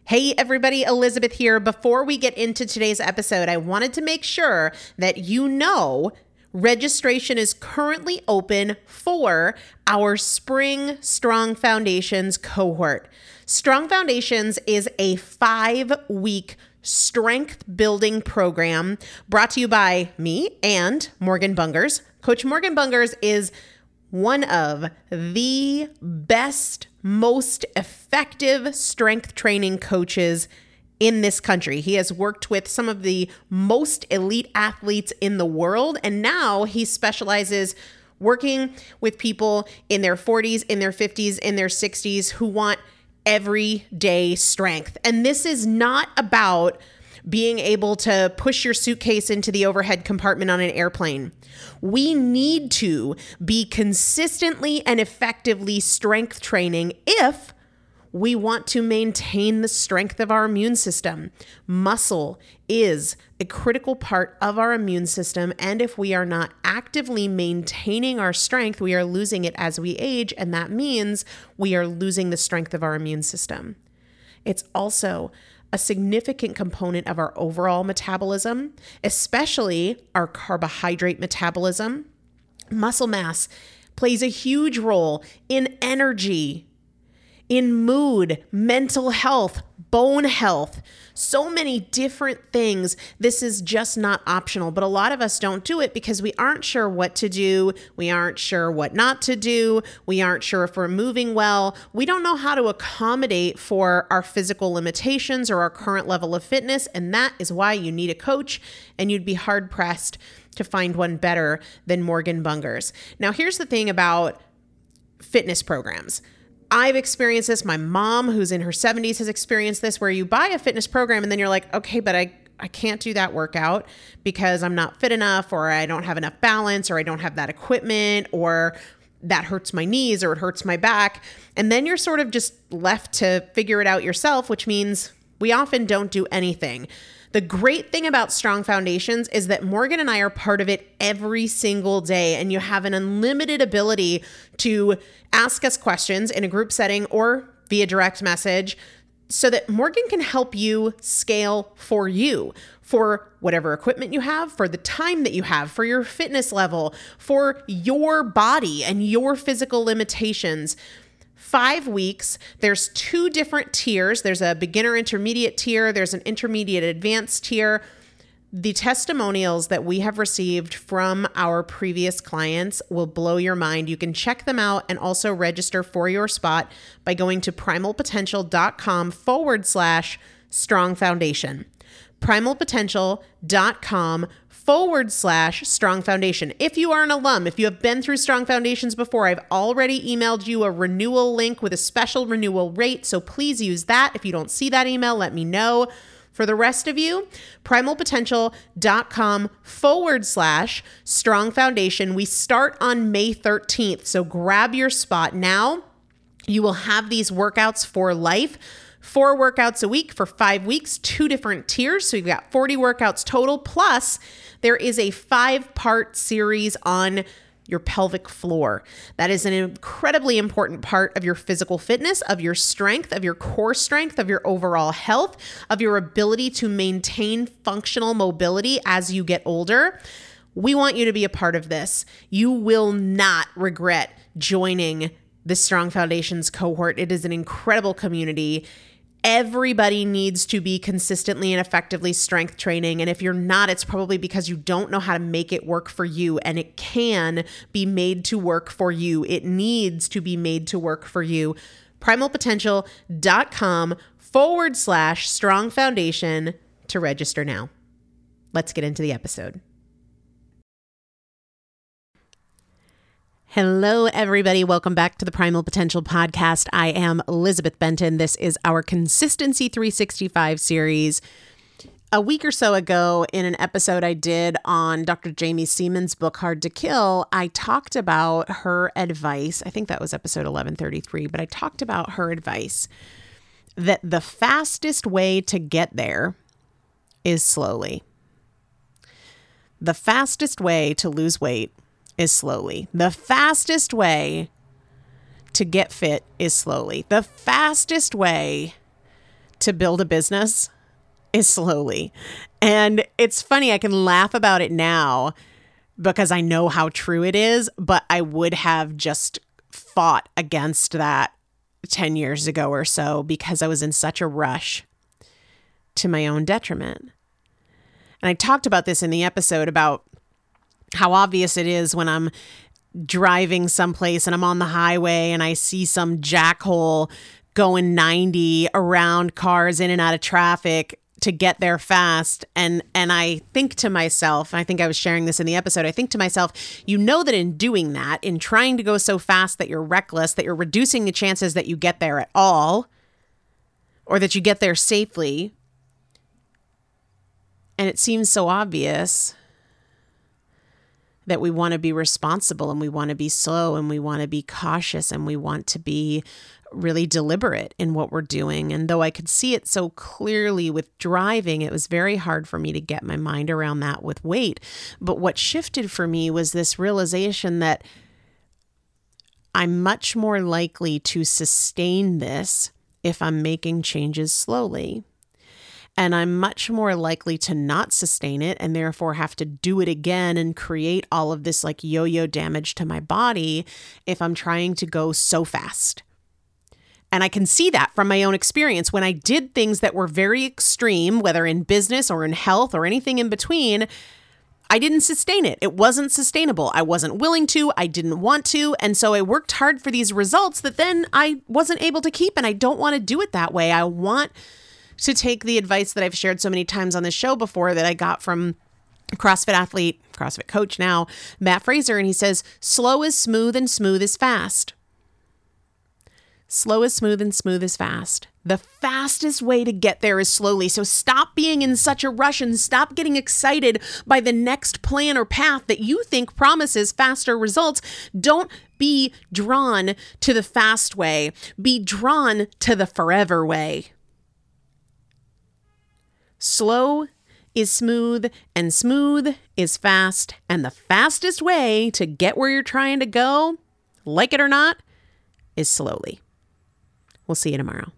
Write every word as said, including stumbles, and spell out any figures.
Hey everybody, Elizabeth here. Before we get into today's episode, I wanted to make sure that you know registration is currently open for our Spring Strong Foundations cohort. Strong Foundations is a five-week strength building program brought to you by me and Morgan Bungers. Coach Morgan Bungers is one of the best, most effective strength training coaches in this country. He has worked with some of the most elite athletes in the world, and now he specializes working with people in their forties, in their fifties, in their sixties who want everyday strength. And this is not about being able to push your suitcase into the overhead compartment on an airplane. We need to be consistently and effectively strength training if we want to maintain the strength of our immune system. Muscle is a critical part of our immune system, and if we are not actively maintaining our strength, we are losing it as we age, and that means we are losing the strength of our immune system. It's also a significant component of our overall metabolism, especially our carbohydrate metabolism. Muscle mass plays a huge role in energy, in mood, mental health, bone health, so many different things. This is just not optional, but a lot of us don't do it because we aren't sure what to do. We aren't sure what not to do. We aren't sure if we're moving well. We don't know how to accommodate for our physical limitations or our current level of fitness, and that is why you need a coach, and you'd be hard-pressed to find one better than Morgan Bungers. Now, here's the thing about fitness programs. I've experienced this. My mom, who's in her seventies, has experienced this, where you buy a fitness program and then you're like, okay, but I, I can't do that workout because I'm not fit enough, or I don't have enough balance, or I don't have that equipment, or that hurts my knees, or it hurts my back. And then you're sort of just left to figure it out yourself, which means we often don't do anything. The great thing about Strong Foundations is that Morgan and I are part of it every single day, and you have an unlimited ability to ask us questions in a group setting or via direct message so that Morgan can help you scale for you, for whatever equipment you have, for the time that you have, for your fitness level, for your body and your physical limitations. Five weeks, there's two different tiers. There's a beginner intermediate tier. There's an intermediate advanced tier. The testimonials that we have received from our previous clients will blow your mind. You can check them out and also register for your spot by going to primalpotential.com forward slash strong foundation. primalpotential.com forward slash strong foundation. If you are an alum, if you have been through Strong Foundations before, I've already emailed you a renewal link with a special renewal rate. So please use that. If you don't see that email, let me know. For the rest of you, primalpotential.com forward slash strong foundation. We start on May thirteenth. So grab your spot now. You will have these workouts for life. Four workouts a week for five weeks, two different tiers. So you've got forty workouts total. Plus, there is a five-part series on your pelvic floor. That is an incredibly important part of your physical fitness, of your strength, of your core strength, of your overall health, of your ability to maintain functional mobility as you get older. We want you to be a part of this. You will not regret joining the Strong Foundations cohort. It is an incredible community. Everybody needs to be consistently and effectively strength training. And if you're not, it's probably because you don't know how to make it work for you. And it can be made to work for you. It needs to be made to work for you. primalpotential.com forward slash strong foundation to register now. Let's get into the episode. Hello, everybody. Welcome back to the Primal Potential Podcast. I am Elizabeth Benton. This is our Consistency three sixty-five series. A week or so ago, in an episode I did on Doctor Jamie Seaman's book, Hard to Kill, I talked about her advice. I think that was episode eleven thirty-three, but I talked about her advice that the fastest way to get there is slowly. The fastest way to lose weight is slowly. The fastest way to get fit is slowly. The fastest way to build a business is slowly. And it's funny, I can laugh about it now because I know how true it is, but I would have just fought against that ten years ago or so because I was in such a rush to my own detriment. And I talked about this in the episode about how obvious it is when I'm driving someplace and I'm on the highway and I see some jackhole going ninety around cars in and out of traffic to get there fast. And and I think to myself, I think I was sharing this in the episode, I think to myself, you know that in doing that, in trying to go so fast that you're reckless, that you're reducing the chances that you get there at all, or that you get there safely. And it seems so obvious that we want to be responsible and we want to be slow and we want to be cautious and we want to be really deliberate in what we're doing. And though I could see it so clearly with driving, it was very hard for me to get my mind around that with weight. But what shifted for me was this realization that I'm much more likely to sustain this if I'm making changes slowly. And I'm much more likely to not sustain it and therefore have to do it again and create all of this like yo-yo damage to my body if I'm trying to go so fast. And I can see that from my own experience. When I did things that were very extreme, whether in business or in health or anything in between, I didn't sustain it. It wasn't sustainable. I wasn't willing to. I didn't want to. And so I worked hard for these results that then I wasn't able to keep. And I don't want to do it that way. I want to take the advice that I've shared so many times on this show before that I got from CrossFit athlete, CrossFit coach now, Matt Fraser. And he says, slow is smooth and smooth is fast. Slow is smooth and smooth is fast. The fastest way to get there is slowly. So stop being in such a rush and stop getting excited by the next plan or path that you think promises faster results. Don't be drawn to the fast way. Be drawn to the forever way. Slow is smooth and smooth is fast. And the fastest way to get where you're trying to go, like it or not, is slowly. We'll see you tomorrow.